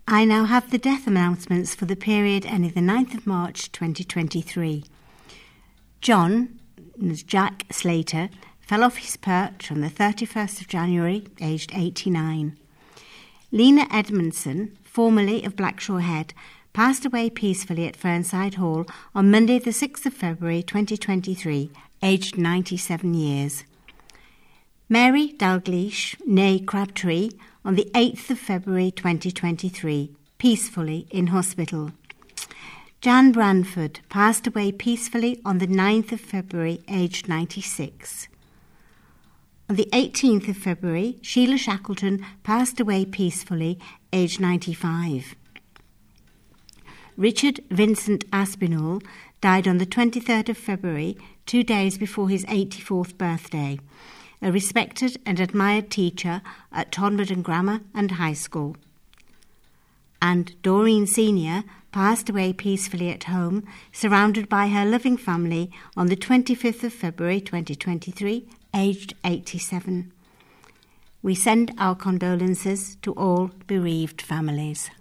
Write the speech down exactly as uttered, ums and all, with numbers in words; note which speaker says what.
Speaker 1: I now have the death announcements for the period ending the ninth of March twenty twenty-three. John, Jack Slater, fell off his perch on the thirty-first of January, aged eighty-nine. Lena Edmondson, formerly of Blackshaw Head, passed away peacefully at Fernside Hall on Monday the sixth of February twenty twenty-three, aged ninety-seven years. Mary Dalgleish, née Crabtree, on the eighth of February twenty twenty-three, peacefully in hospital. Jan Branford passed away peacefully on the ninth of February, aged ninety-six. On the eighteenth of February, Sheila Shackleton passed away peacefully, aged ninety-five. Richard Vincent Aspinall died on the twenty-third of February, two days before his eighty-fourth birthday, a respected and admired teacher at Tonbridden Grammar and High School. And Doreen Senior passed away peacefully at home, surrounded by her loving family, on the twenty-fifth of February twenty twenty-three, aged eighty-seven. We send our condolences to all bereaved families.